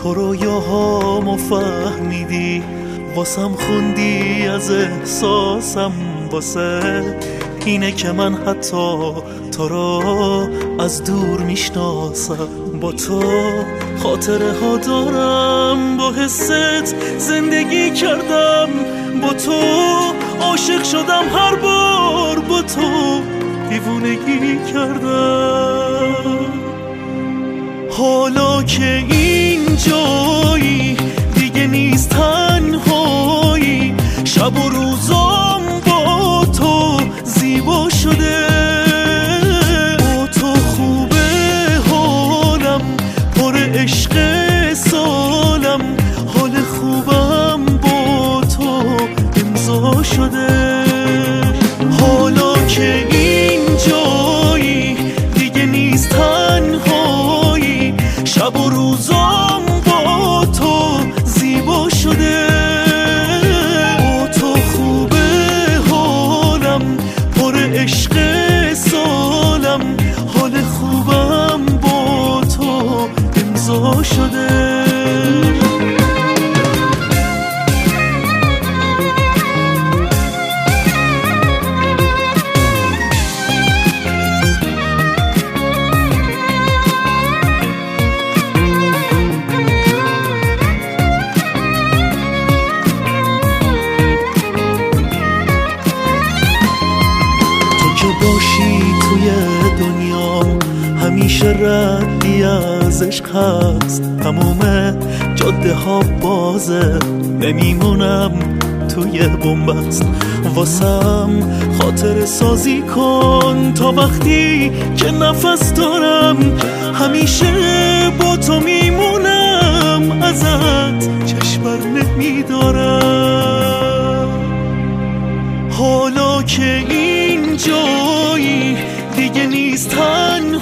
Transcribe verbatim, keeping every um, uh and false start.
تو رویاهامو فهمیدی، واسم خوندی از احساسم، واسه اینه که من حتی تو رو از دور میشناسم. با تو خاطره ها دارم، با حست زندگی کردم، با تو عاشق شدم، هر بار با تو دیوونگی کردم. حالا که اینجایی دیگه نیست تنهایی، شب و روزام با تو زیبا شده. با تو خوبه حالم، پر عشق سالم، حال خوبم با تو امضا شده. حالا که اینجایی دیگه نیست تنهایی، شب و روزام با تو زیبا شده. با تو خوبه حالم، پر عشق سالم، حال خوبم با تو امضا شده. باشی توی دنیا همیشه ردی از عشق هست، تموم جاده ها بازه، نمیمونم توی بنبست. واسم خاطر سازی کن تا وقتی که نفس دارم، همیشه با تو میمونم، ازت چشم بر نمیدارم. حالا که اینجایی دیگه نیست تنهایی،